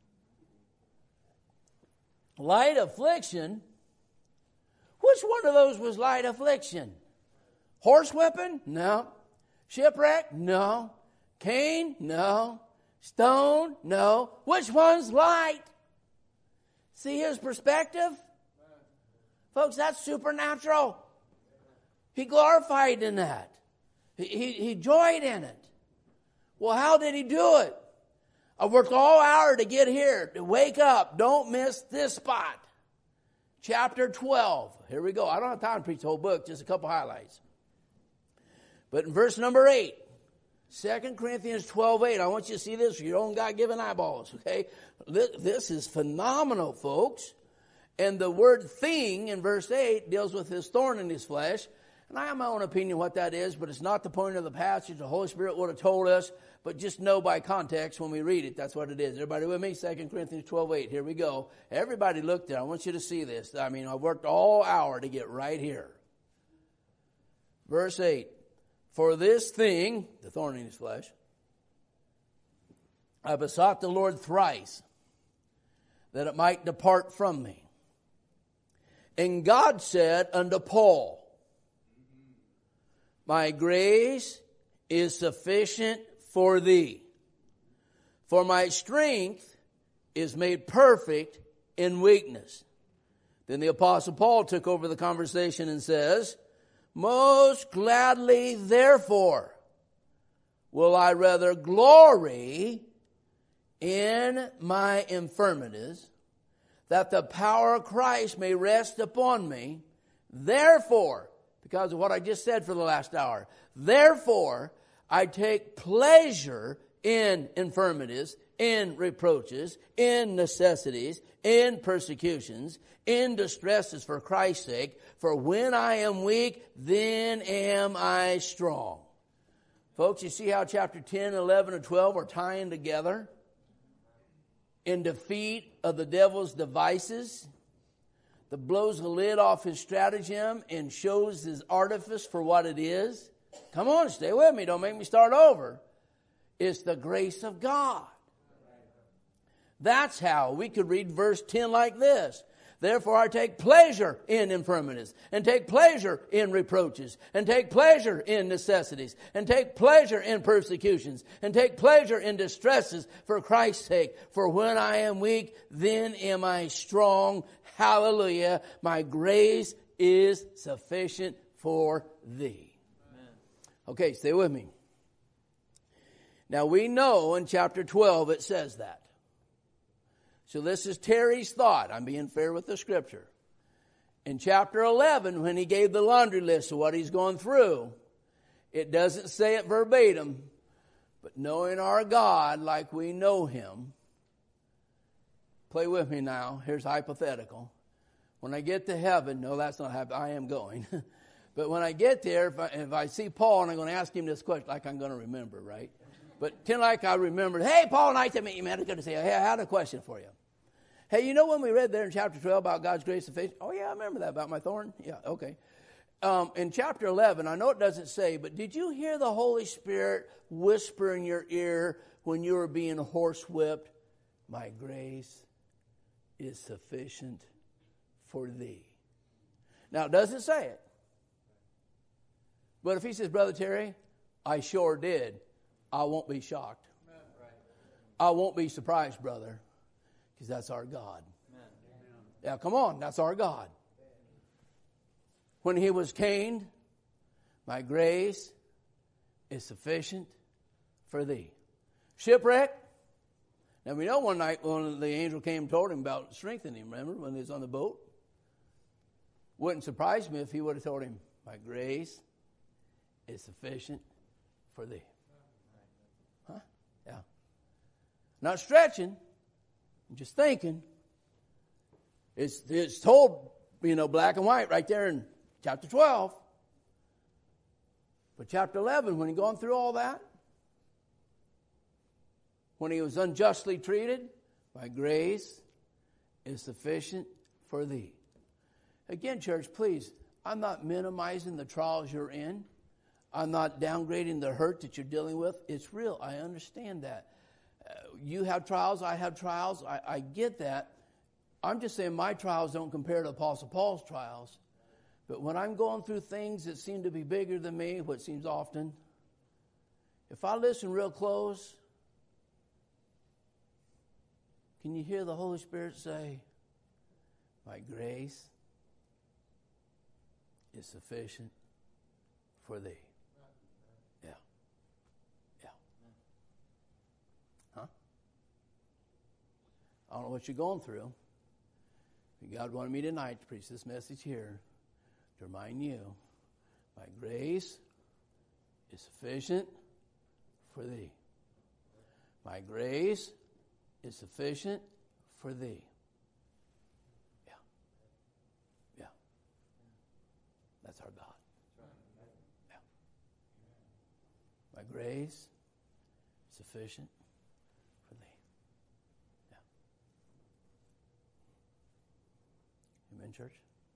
Light affliction? Which one of those was light affliction? Horsewhipping? No. Shipwreck? No. Cane? No. Stone? No. Which one's light? See his perspective? Folks, that's supernatural. He glorified in that. He joyed in it. Well, how did he do it? I worked all hour to get here, to wake up. Don't miss this spot. Chapter 12. Here we go. I don't have time to preach the whole book, just a couple highlights. But in verse number 8, 2 Corinthians 12:8, I want you to see this with your own God-given eyeballs, okay? This is phenomenal, folks. And the word thing in verse 8 deals with his thorn in his flesh. And I have my own opinion what that is, but it's not the point of the passage. The Holy Spirit would have told us, but just know by context when we read it, that's what it is. Everybody with me? 2 Corinthians 12:8. Here we go. Everybody look there. I want you to see this. I mean, I worked all hour to get right here. Verse 8. For this thing, the thorn in his flesh, I besought the Lord thrice that it might depart from me. And God said unto Paul, my grace is sufficient for thee, for my strength is made perfect in weakness. Then the Apostle Paul took over the conversation and says, most gladly, therefore, will I rather glory in my infirmities, that the power of Christ may rest upon me. Therefore, because of what I just said for the last hour, therefore, I take pleasure in infirmities, in reproaches, in necessities, in persecutions, in distresses for Christ's sake. For when I am weak, then am I strong. Folks, you see how chapter 10, 11, and 12 are tying together in defeat of the devil's devices, that blows the lid off his stratagem and shows his artifice for what it is. Come on, stay with me. Don't make me start over. It's the grace of God. That's how we could read verse 10 like this. Therefore I take pleasure in infirmities, and take pleasure in reproaches, and take pleasure in necessities, and take pleasure in persecutions, and take pleasure in distresses for Christ's sake. For when I am weak, then am I strong. Hallelujah. My grace is sufficient for thee. Amen. Okay, stay with me. Now we know in chapter 12 it says that. So this is Terry's thought. I'm being fair with the scripture. In chapter 11, when he gave the laundry list of what he's going through, it doesn't say it verbatim, but knowing our God like we know him, play with me now. Here's hypothetical. When I get to heaven, no, that's not happening. I am going. But when I get there, if I see Paul and I'm going to ask him this question, like I'm going to remember, right? But like I remembered, hey, Paul, nice to meet you, man. I was going to say, hey, I had a question for you. Hey, you know when we read there in chapter 12 about God's grace sufficient? Oh, yeah, I remember that about my thorn. Yeah, okay. In chapter 11, I know it doesn't say, but did you hear the Holy Spirit whisper in your ear when you were being horsewhipped? My grace is sufficient for thee. Now, it doesn't say it. But if he says, Brother Terry, I sure did, I won't be shocked. I won't be surprised, brother, because that's our God. Yeah, come on, that's our God. When he was caned, my grace is sufficient for thee. Shipwreck. Now we know one night when the angel came and told him about strengthening him, remember, when he was on the boat? Wouldn't surprise me if he would have told him, my grace is sufficient for thee. Huh? Yeah. Not stretching, I'm just thinking. It's told, black and white right there in chapter 12. But chapter 11, when he gone through all that, when he was unjustly treated, my grace is sufficient for thee. Again, church, please, I'm not minimizing the trials you're in. I'm not downgrading the hurt that you're dealing with. It's real. I understand that. You have trials. I have trials. I get that. I'm just saying my trials don't compare to Apostle Paul's trials. But when I'm going through things that seem to be bigger than me, what seems often, if I listen real close, can you hear the Holy Spirit say, my grace is sufficient for thee? Yeah. Yeah. Huh? I don't know what you're going through. God wanted me tonight to preach this message here to remind you, my grace is sufficient for thee. My grace is sufficient for thee. Yeah. Yeah. That's our God. Yeah. My grace is sufficient for thee. Yeah. Amen, church?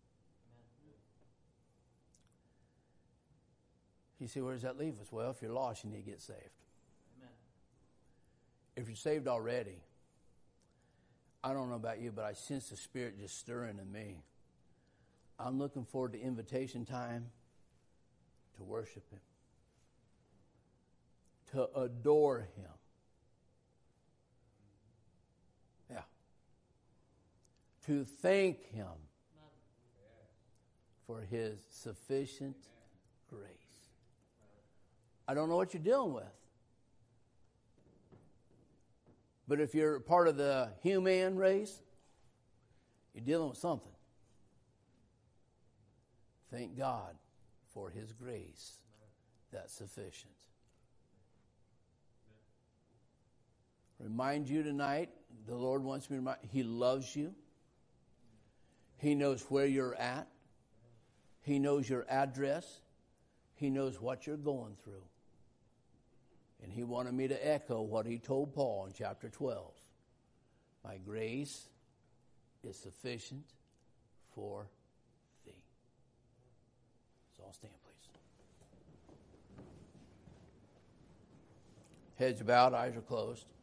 You see, where does that leave us? Well, if you're lost, you need to get saved. Amen. If you're saved already, I don't know about you, but I sense the Spirit just stirring in me. I'm looking forward to invitation time to worship Him, to adore Him. Yeah. To thank Him for His sufficient grace. I don't know what you're dealing with. But if you're part of the human race, you're dealing with something. Thank God for His grace that's sufficient. Remind you tonight, the Lord wants me to remind you, He loves you. He knows where you're at. He knows your address. He knows what you're going through. And He wanted me to echo what He told Paul in chapter 12. My grace is sufficient for thee. So I'll stand, please. Heads bowed, eyes are closed.